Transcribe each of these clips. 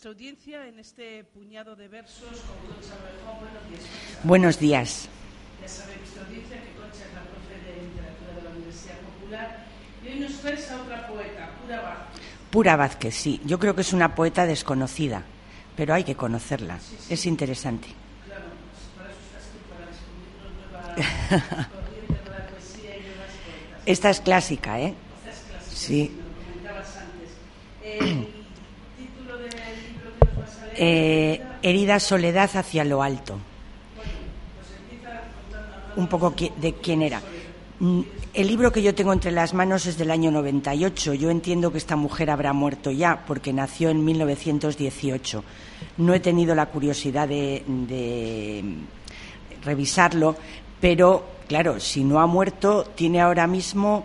nuestra audiencia en este puñado de versos con Concha Rejón. Buenos días, Concha. Buenos días. Ya sabe nuestra audiencia que Concha es la profe de literatura de la Universidad Popular y hoy nos traes a otra poeta, Pura Vázquez. Pura Vázquez, sí. Yo creo que es una poeta desconocida, pero hay que conocerla. Sí, sí. Es interesante. Claro, pues para eso estás tú, para descubrir una nueva corriente de la poesía y nuevas poetas. Esta es clásica, ¿eh? Esta es clásica, sí. Me lo comentabas antes. El título del libro que nos vas a leer... Herida soledad hacia lo alto. Bueno, pues empieza contando un poco de quién era. El libro que yo tengo entre las manos es del año 98. Yo entiendo que esta mujer habrá muerto ya, porque nació en 1918. No he tenido la curiosidad de revisarlo, pero, claro, si no ha muerto, tiene ahora mismo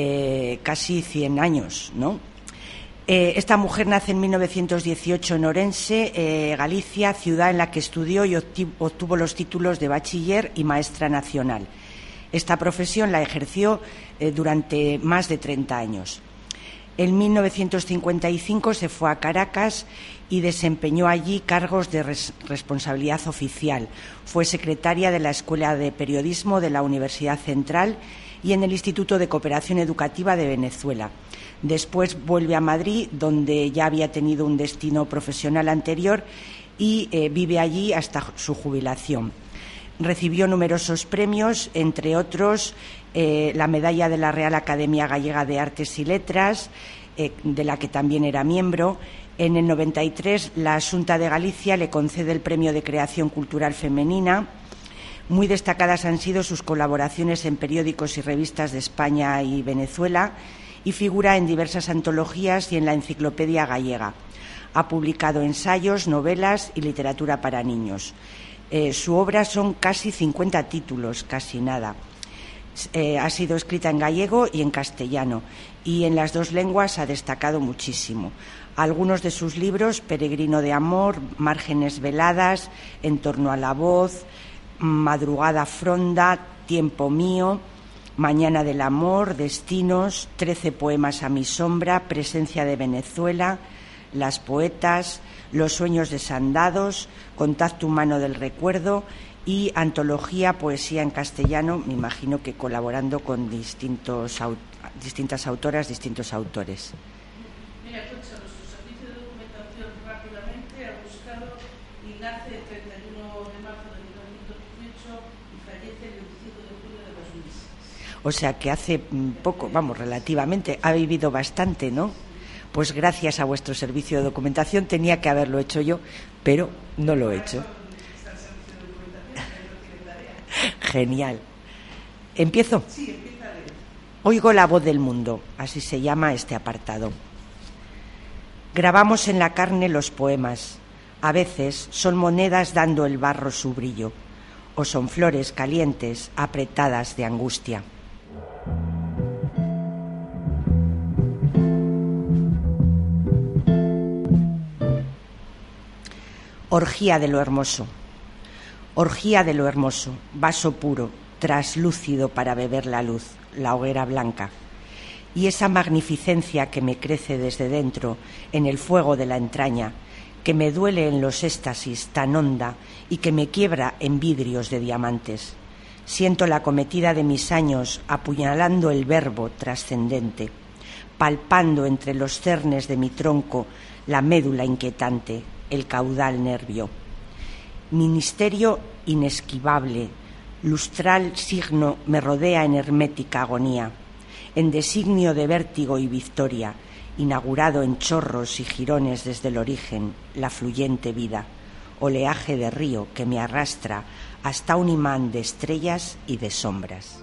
casi 100 años, ¿no? Esta mujer nace en 1918 en Orense, Galicia, ciudad en la que estudió y obtuvo los títulos de bachiller y maestra nacional. Esta profesión la ejerció durante más de 30 años. En 1955 se fue a Caracas y desempeñó allí cargos de responsabilidad oficial. Fue secretaria de la Escuela de Periodismo de la Universidad Central y en el Instituto de Cooperación Educativa de Venezuela. Después vuelve a Madrid, donde ya había tenido un destino profesional anterior y vive allí hasta su jubilación. Recibió numerosos premios, entre otros la medalla de la Real Academia Gallega de Artes y Letras, de la que también era miembro. En el 93 la Xunta de Galicia le concede el Premio de Creación Cultural Femenina. Muy destacadas han sido sus colaboraciones en periódicos y revistas de España y Venezuela y figura en diversas antologías y en la Enciclopedia Gallega. Ha publicado ensayos, novelas y literatura para niños. Su obra son casi 50 títulos, casi nada. Ha sido escrita en gallego y en castellano y en las dos lenguas ha destacado muchísimo. Algunos de sus libros, Peregrino de amor, Márgenes veladas, En torno a la voz, Madrugada fronda, Tiempo mío, Mañana del amor, Destinos, 13 poemas a mi sombra, Presencia de Venezuela, Las poetas, Los sueños desandados, Contacto humano del recuerdo y antología Poesía en castellano, me imagino que colaborando con distintas autoras, distintos autores. Mira, Concha, nuestro servicio de documentación rápidamente ha buscado y nace el 31 de marzo de 1918 y fallece el 25 de julio de 2006. O sea que hace poco, relativamente, ha vivido bastante, ¿no? Pues gracias a vuestro servicio de documentación tenía que haberlo hecho yo, pero no lo he hecho. Genial. ¿Empiezo? Sí, empieza a leer. Oigo la voz del mundo, así se llama este apartado. Grabamos en la carne los poemas. A veces son monedas dando el barro su brillo, o son flores calientes apretadas de angustia. Orgía de lo hermoso. Orgía de lo hermoso, vaso puro, traslúcido para beber la luz, la hoguera blanca. Y esa magnificencia que me crece desde dentro, en el fuego de la entraña, que me duele en los éxtasis tan honda y que me quiebra en vidrios de diamantes. Siento la cometida de mis años apuñalando el verbo trascendente, palpando entre los cernes de mi tronco la médula inquietante, el caudal nervio. Ministerio inesquivable, lustral signo me rodea en hermética agonía, en designio de vértigo y victoria, inaugurado en chorros y jirones desde el origen, la fluyente vida, oleaje de río que me arrastra hasta un imán de estrellas y de sombras.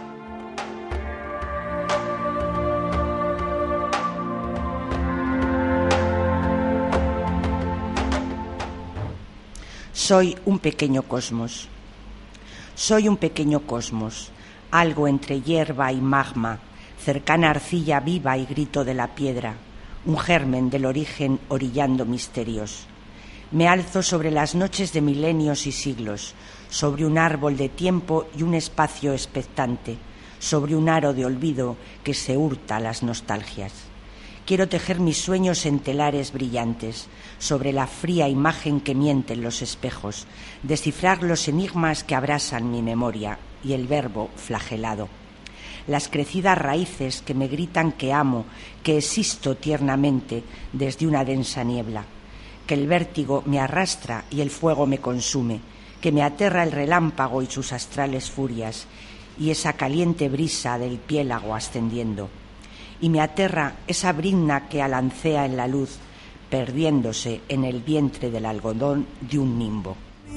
Soy un pequeño cosmos. Soy un pequeño cosmos, algo entre hierba y magma, cercana arcilla viva y grito de la piedra, un germen del origen orillando misterios. Me alzo sobre las noches de milenios y siglos, sobre un árbol de tiempo y un espacio expectante, sobre un aro de olvido que se hurta a las nostalgias. quiero tejer mis sueños en telares brillantes, sobre la fría imagen que mienten los espejos, descifrar los enigmas que abrasan mi memoria y el verbo flagelado. Las crecidas raíces que me gritan que amo, que existo tiernamente desde una densa niebla, que el vértigo me arrastra y el fuego me consume, que me aterra el relámpago y sus astrales furias, y esa caliente brisa del piélago ascendiendo, y me aterra esa brizna que alancea en la luz, perdiéndose en el vientre del algodón de un nimbo.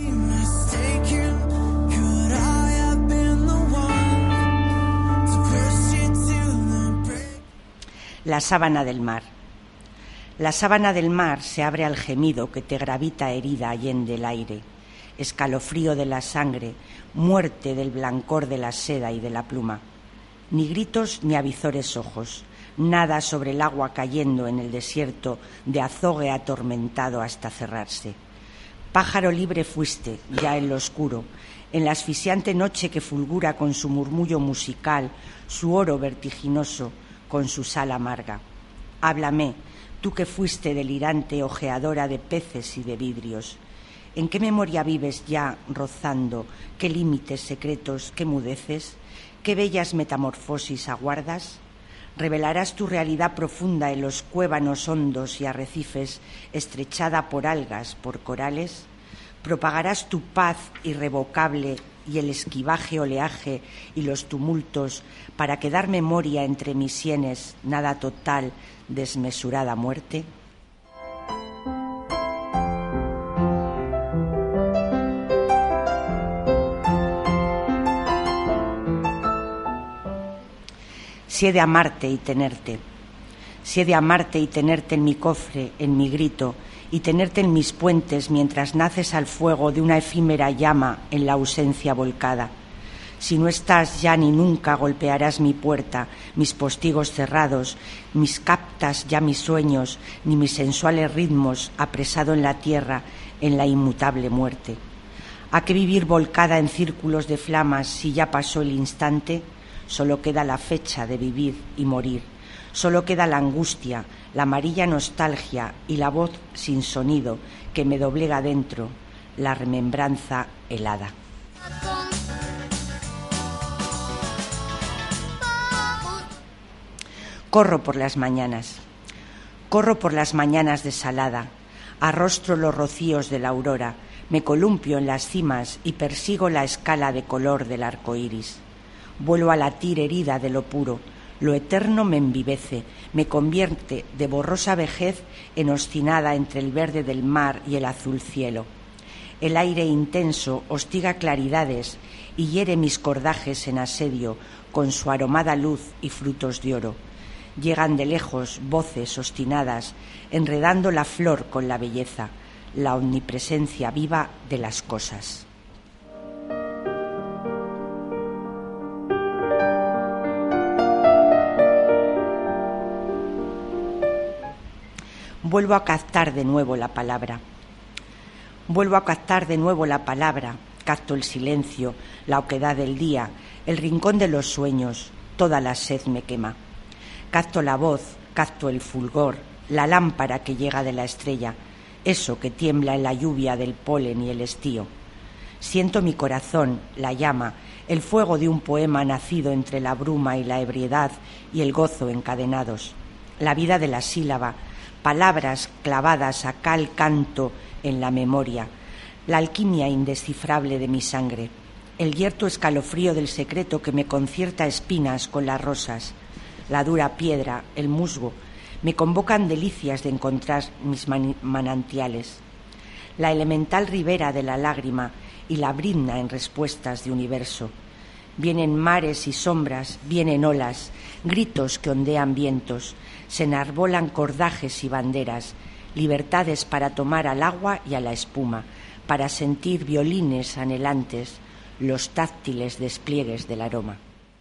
La sábana del mar. La sábana del mar se abre al gemido que te gravita herida allende el aire, escalofrío de la sangre, muerte del blancor de la seda y de la pluma. Ni gritos ni avizores ojos, nada sobre el agua cayendo en el desierto de azogue atormentado hasta cerrarse. Pájaro libre fuiste, ya en lo oscuro, en la asfixiante noche que fulgura con su murmullo musical, su oro vertiginoso, con su sal amarga. Háblame, tú que fuiste delirante ojeadora de peces y de vidrios. ¿En qué memoria vives ya rozando? ¿Qué límites secretos? ¿Qué mudeces? ¿Qué bellas metamorfosis aguardas? ¿Revelarás tu realidad profunda en los cuévanos hondos y arrecifes, estrechada por algas, por corales? ¿Propagarás tu paz irrevocable y el esquivaje oleaje y los tumultos para quedar memoria entre mis sienes, nada total, desmesurada muerte? Si he de amarte y tenerte, si he de amarte y tenerte en mi cofre, en mi grito, y tenerte en mis puentes mientras naces al fuego de una efímera llama en la ausencia volcada. Si no estás ya ni nunca golpearás mi puerta, mis postigos cerrados, mis captas ya mis sueños, ni mis sensuales ritmos apresado en la tierra, en la inmutable muerte. ¿A qué vivir volcada en círculos de flamas si ya pasó el instante? Solo queda la fecha de vivir y morir. Solo queda la angustia, la amarilla nostalgia y la voz sin sonido que me doblega dentro, la remembranza helada. Corro por las mañanas desalada, arrostro los rocíos de la aurora, me columpio en las cimas y persigo la escala de color del arco iris. Vuelvo a latir herida de lo puro, lo eterno me envivece, me convierte de borrosa vejez en obstinada entre el verde del mar y el azul cielo. El aire intenso hostiga claridades y hiere mis cordajes en asedio con su aromada luz y frutos de oro. Llegan de lejos voces obstinadas, enredando la flor con la belleza, la omnipresencia viva de las cosas. Vuelvo a captar de nuevo la palabra. Capto el silencio, la oquedad del día, el rincón de los sueños, toda la sed me quema. Capto la voz, capto el fulgor, la lámpara que llega de la estrella, eso que tiembla en la lluvia del polen y el estío. Siento mi corazón, la llama, el fuego de un poema nacido entre la bruma y la ebriedad y el gozo encadenados. La vida de la sílaba, palabras clavadas a cal canto en la memoria, la alquimia indescifrable de mi sangre, el yerto escalofrío del secreto que me concierta espinas con las rosas, la dura piedra, el musgo, me convocan delicias de encontrar mis manantiales, la elemental ribera de la lágrima y la brizna en respuestas de universo. Vienen mares y sombras, vienen olas, gritos que ondean vientos, se enarbolan cordajes y banderas, libertades para tomar al agua y a la espuma, para sentir violines anhelantes, los táctiles despliegues del aroma.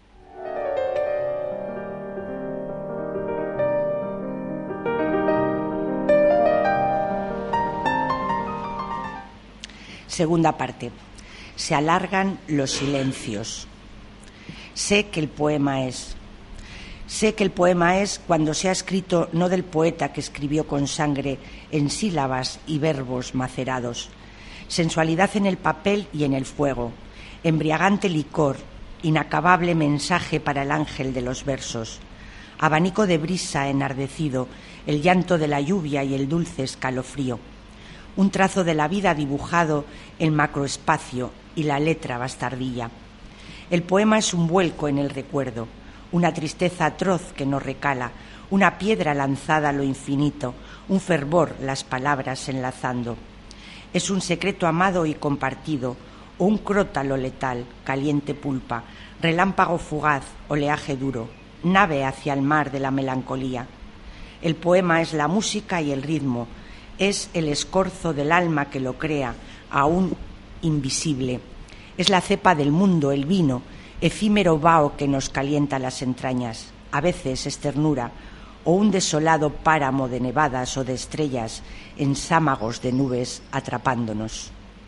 Segunda parte. Se alargan los silencios. Sé que el poema es. Sé que el poema es cuando se ha escrito no del poeta que escribió con sangre en sílabas y verbos macerados. Sensualidad en el papel y en el fuego, embriagante licor, inacabable mensaje para el ángel de los versos, abanico de brisa enardecido, el llanto de la lluvia y el dulce escalofrío, un trazo de la vida dibujado en macroespacio y la letra bastardilla. El poema es un vuelco en el recuerdo, una tristeza atroz que nos recala, una piedra lanzada a lo infinito, un fervor las palabras enlazando. Es un secreto amado y compartido, o un crótalo letal, caliente pulpa, relámpago fugaz, oleaje duro, nave hacia el mar de la melancolía. El poema es la música y el ritmo, es el escorzo del alma que lo crea, aún invisible. Es la cepa del mundo, el vino, efímero vaho que nos calienta las entrañas. A veces es ternura, o un desolado páramo de nevadas o de estrellas en sámagos de nubes atrapándonos.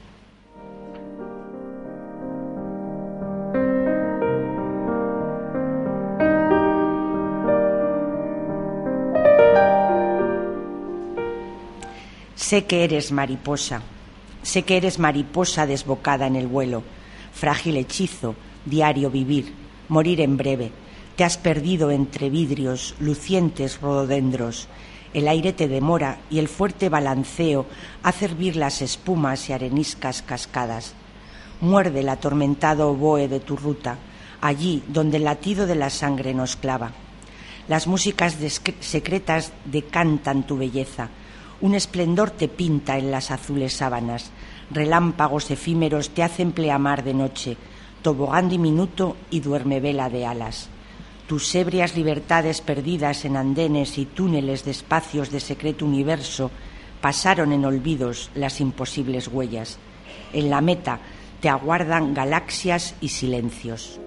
Sé que eres mariposa desbocada en el vuelo, frágil hechizo, diario vivir, morir en breve. Te has perdido entre vidrios, lucientes rododendros. El aire te demora y el fuerte balanceo hace hervir las espumas y areniscas cascadas. Muerde el atormentado oboe de tu ruta, allí donde el latido de la sangre nos clava. Las músicas secretas decantan tu belleza. Un esplendor te pinta en las azules sábanas. Relámpagos efímeros te hacen pleamar de noche, tobogán diminuto y duermevela de alas. Tus ebrias libertades perdidas en andenes y túneles de espacios de secreto universo pasaron en olvidos las imposibles huellas. En la meta te aguardan galaxias y silencios.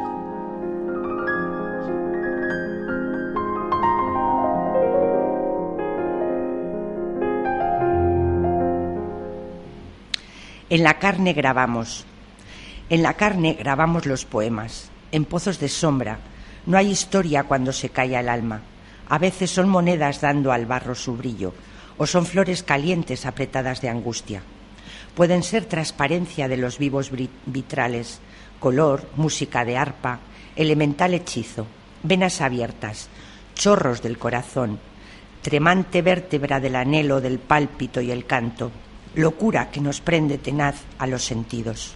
En la carne grabamos los poemas, en pozos de sombra. No hay historia cuando se calla el alma. A veces son monedas dando al barro su brillo, o son flores calientes apretadas de angustia. Pueden ser transparencia de los vivos vitrales, color, música de arpa, elemental hechizo, venas abiertas, chorros del corazón, tremante vértebra del anhelo, del pálpito y el canto, locura que nos prende tenaz a los sentidos.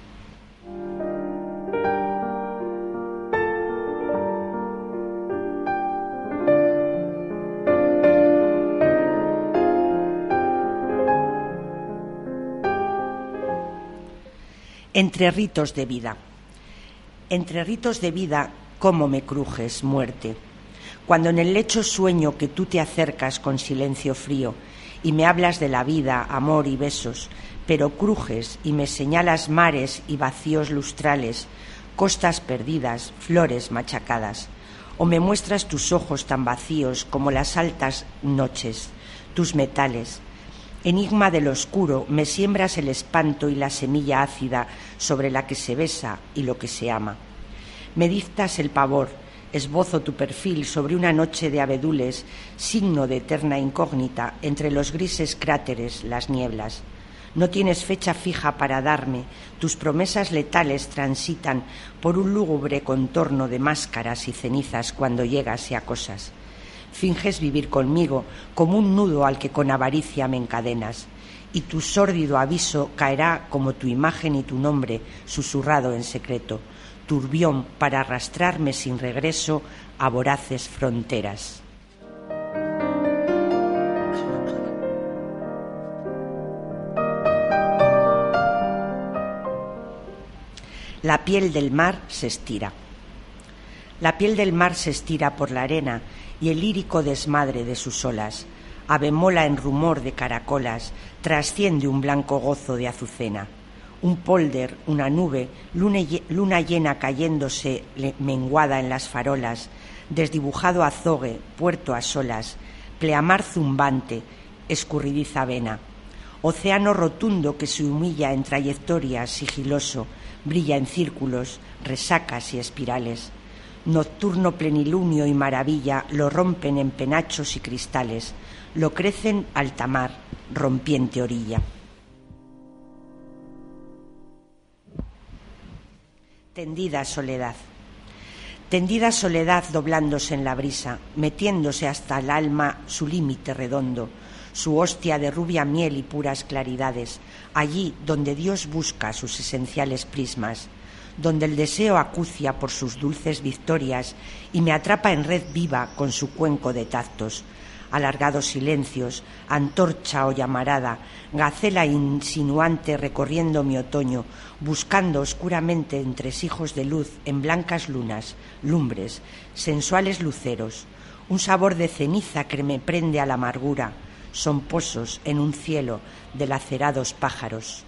Entre ritos de vida. Entre ritos de vida, cómo me crujes, muerte. Cuando en el lecho sueño que tú te acercas con silencio frío y me hablas de la vida, amor y besos, pero crujes y me señalas mares y vacíos lustrales, costas perdidas, flores machacadas, o me muestras tus ojos tan vacíos como las altas noches, tus metales. Enigma del oscuro, me siembras el espanto y la semilla ácida sobre la que se besa y lo que se ama. Me dictas el pavor, esbozo tu perfil sobre una noche de abedules, signo de eterna incógnita entre los grises cráteres, las nieblas. No tienes fecha fija para darme, tus promesas letales transitan por un lúgubre contorno de máscaras y cenizas cuando llegas y acosas. Finges vivir conmigo como un nudo al que con avaricia me encadenas, y tu sórdido aviso caerá como tu imagen y tu nombre susurrado en secreto, turbión para arrastrarme sin regreso a voraces fronteras. La piel del mar se estira. La piel del mar se estira por la arena y el lírico desmadre de sus olas, abemola en rumor de caracolas, trasciende un blanco gozo de azucena. Un polder, una nube, luna llena cayéndose menguada en las farolas, desdibujado azogue, puerto a solas, pleamar zumbante, escurridiza vena. Océano rotundo que se humilla en trayectorias, sigiloso, brilla en círculos, resacas y espirales. Nocturno plenilunio y maravilla lo rompen en penachos y cristales, lo crecen alta mar, rompiente orilla. Tendida soledad. Tendida soledad doblándose en la brisa, metiéndose hasta el alma su límite redondo, su hostia de rubia miel y puras claridades, allí donde Dios busca sus esenciales prismas, donde el deseo acucia por sus dulces victorias y me atrapa en red viva con su cuenco de tactos, alargados silencios, antorcha o llamarada, gacela insinuante recorriendo mi otoño, buscando oscuramente entresijos de luz en blancas lunas, lumbres, sensuales luceros, un sabor de ceniza que me prende a la amargura, son pozos en un cielo de lacerados pájaros.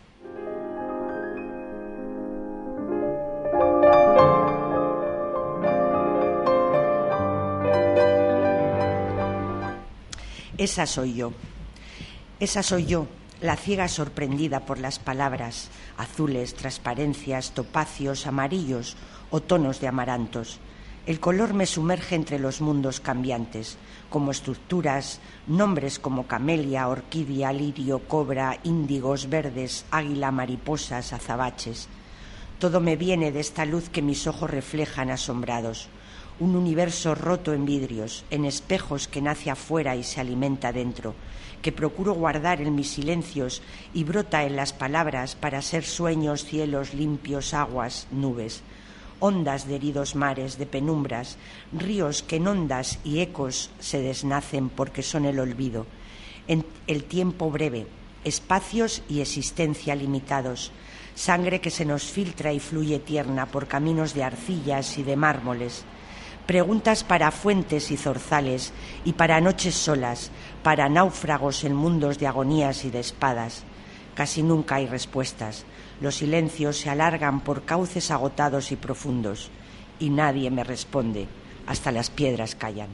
Esa soy yo, la ciega sorprendida por las palabras, azules, transparencias, topacios, amarillos o tonos de amarantos. El color me sumerge entre los mundos cambiantes, como estructuras, nombres como camelia, orquídea, lirio, cobra, índigos, verdes, águila, mariposas, azabaches. Todo me viene de esta luz que mis ojos reflejan asombrados. Un universo roto en vidrios, en espejos que nace afuera y se alimenta dentro, que procuro guardar en mis silencios y brota en las palabras para ser sueños, cielos, limpios, aguas, nubes, ondas de heridos mares, de penumbras, ríos que en ondas y ecos se desnacen porque son el olvido, en el tiempo breve, espacios y existencia limitados, sangre que se nos filtra y fluye tierna por caminos de arcillas y de mármoles, preguntas para fuentes y zorzales y para noches solas, para náufragos en mundos de agonías y de espadas. Casi nunca hay respuestas. Los silencios se alargan por cauces agotados y profundos, y nadie me responde, hasta las piedras callan.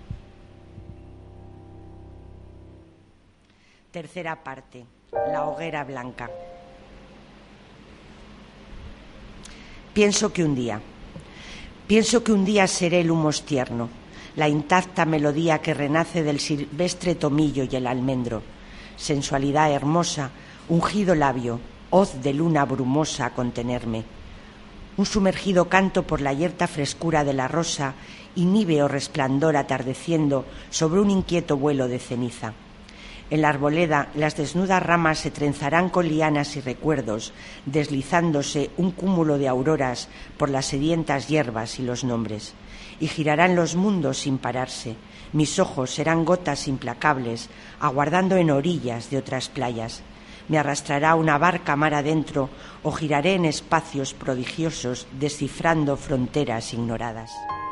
Tercera parte, la hoguera blanca. Pienso que un día seré el humus tierno, la intacta melodía que renace del silvestre tomillo y el almendro, sensualidad hermosa, ungido labio, hoz de luna brumosa a contenerme, un sumergido canto por la yerta frescura de la rosa y níveo resplandor atardeciendo sobre un inquieto vuelo de ceniza. En la arboleda las desnudas ramas se trenzarán con lianas y recuerdos, deslizándose un cúmulo de auroras por las sedientas hierbas y los nombres. Y girarán los mundos sin pararse. Mis ojos serán gotas implacables, aguardando en orillas de otras playas. Me arrastrará una barca mar adentro o giraré en espacios prodigiosos, descifrando fronteras ignoradas.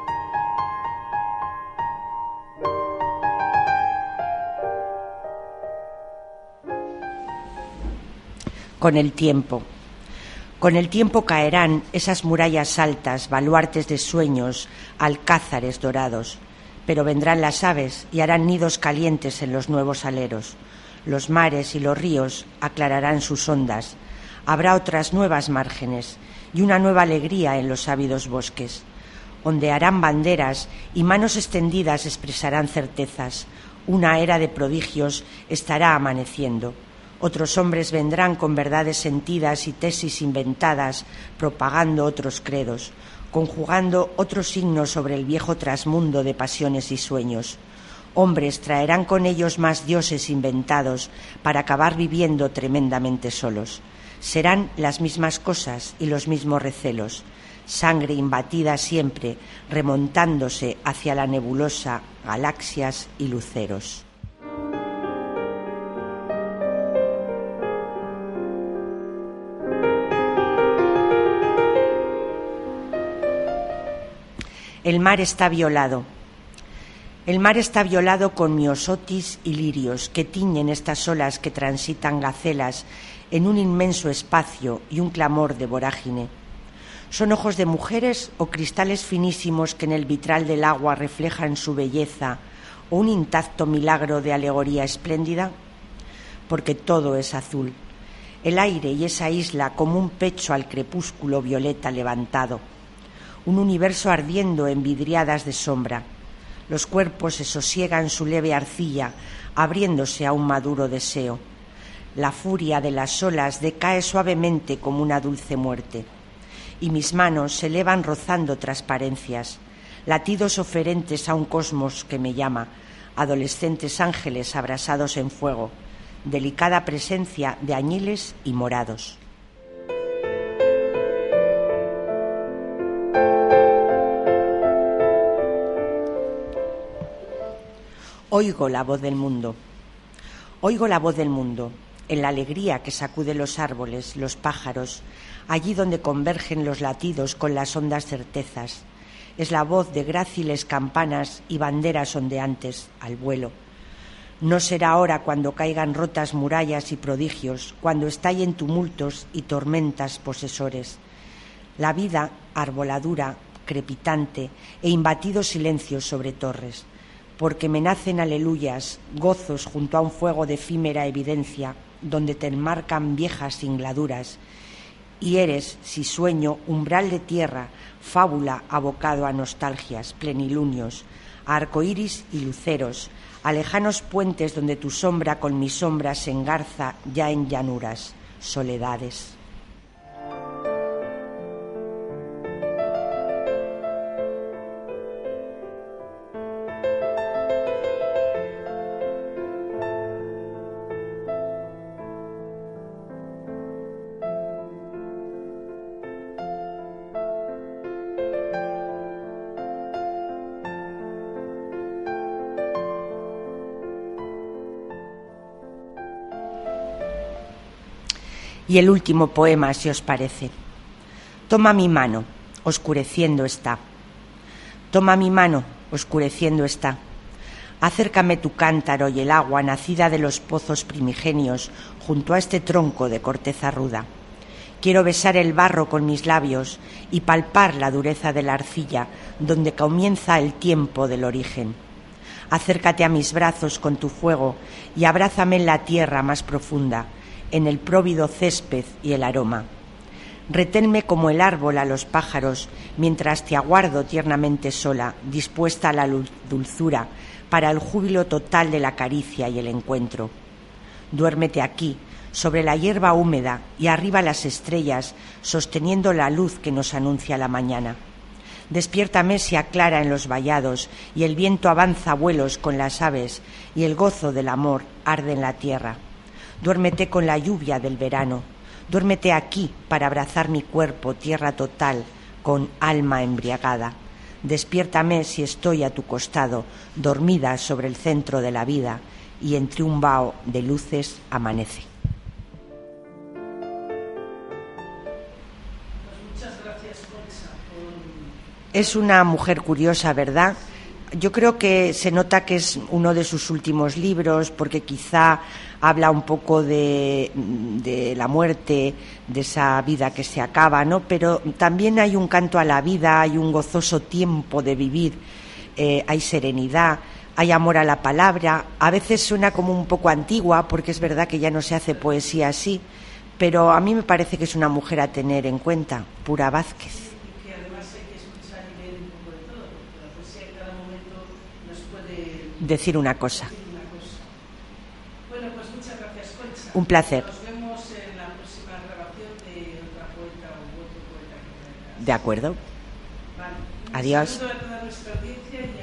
Con el tiempo caerán esas murallas altas, baluartes de sueños, alcázares dorados, pero vendrán las aves y harán nidos calientes en los nuevos aleros. Los mares y los ríos aclararán sus ondas, habrá otras nuevas márgenes y una nueva alegría en los ávidos bosques. Ondearán banderas y manos extendidas expresarán certezas. Una era de prodigios estará amaneciendo. Otros hombres vendrán con verdades sentidas y tesis inventadas, propagando otros credos, conjugando otros signos sobre el viejo trasmundo de pasiones y sueños. Hombres traerán con ellos más dioses inventados para acabar viviendo tremendamente solos. Serán las mismas cosas y los mismos recelos, sangre imbatida siempre, remontándose hacia la nebulosa, galaxias y luceros. El mar está violado. El mar está violado con miosotis y lirios que tiñen estas olas que transitan gacelas en un inmenso espacio y un clamor de vorágine. ¿Son ojos de mujeres o cristales finísimos que en el vitral del agua reflejan su belleza o un intacto milagro de alegoría espléndida? Porque todo es azul. El aire y esa isla como un pecho al crepúsculo violeta levantado. un universo ardiendo en vidriadas de sombra. Los cuerpos se sosiegan su leve arcilla, abriéndose a un maduro deseo. La furia de las olas decae suavemente como una dulce muerte, y mis manos se elevan rozando transparencias, latidos oferentes a un cosmos que me llama, adolescentes ángeles abrasados en fuego, delicada presencia de añiles y morados. Oigo la voz del mundo. Oigo la voz del mundo, en la alegría que sacude los árboles, los pájaros, allí donde convergen los latidos con las hondas certezas. Es la voz de gráciles campanas y banderas ondeantes al vuelo. No será ahora cuando caigan rotas murallas y prodigios, cuando estallen tumultos y tormentas posesores. La vida, arboladura, crepitante e imbatidos silencios sobre torres, porque me nacen aleluyas, gozos junto a un fuego de efímera evidencia, donde te enmarcan viejas singladuras, y eres, si sueño, umbral de tierra, fábula abocado a nostalgias, plenilunios, a arcoíris y luceros, a lejanos puentes donde tu sombra con mi sombra se engarza ya en llanuras, soledades. Y el último poema, si os parece. Toma mi mano, oscureciendo está. Toma mi mano, oscureciendo está. Acércame tu cántaro y el agua nacida de los pozos primigenios junto a este tronco de corteza ruda. Quiero besar el barro con mis labios y palpar la dureza de la arcilla donde comienza el tiempo del origen. Acércate a mis brazos con tu fuego y abrázame en la tierra más profunda, en el próvido césped y el aroma. Reténme como el árbol a los pájaros, mientras te aguardo tiernamente sola, dispuesta a la dulzura, para el júbilo total de la caricia y el encuentro. Duérmete aquí, sobre la hierba húmeda y arriba las estrellas, sosteniendo la luz que nos anuncia la mañana. Despiértame si aclara en los vallados, y el viento avanza vuelos con las aves, y el gozo del amor arde en la tierra. Duérmete con la lluvia del verano, duérmete aquí para abrazar mi cuerpo, tierra total, con alma embriagada. Despiértame si estoy a tu costado, dormida sobre el centro de la vida, y entre un vaho de luces amanece. Pues muchas gracias, Concha. Es una mujer curiosa, ¿verdad? Yo creo que se nota que es uno de sus últimos libros, porque quizá habla un poco de la muerte, de esa vida que se acaba, ¿no? Pero también hay un canto a la vida, hay un gozoso tiempo de vivir, hay serenidad, hay amor a la palabra. A veces suena como un poco antigua, porque es verdad que ya no se hace poesía así, pero a mí me parece que es una mujer a tener en cuenta, Pura Vázquez. Decir una cosa. Bueno, pues muchas gracias, Concha. Un placer. Nos vemos en la próxima grabación de otra poeta o otro poeta que traigas. De acuerdo. Vale. Adiós. Un saludo a toda nuestra audiencia y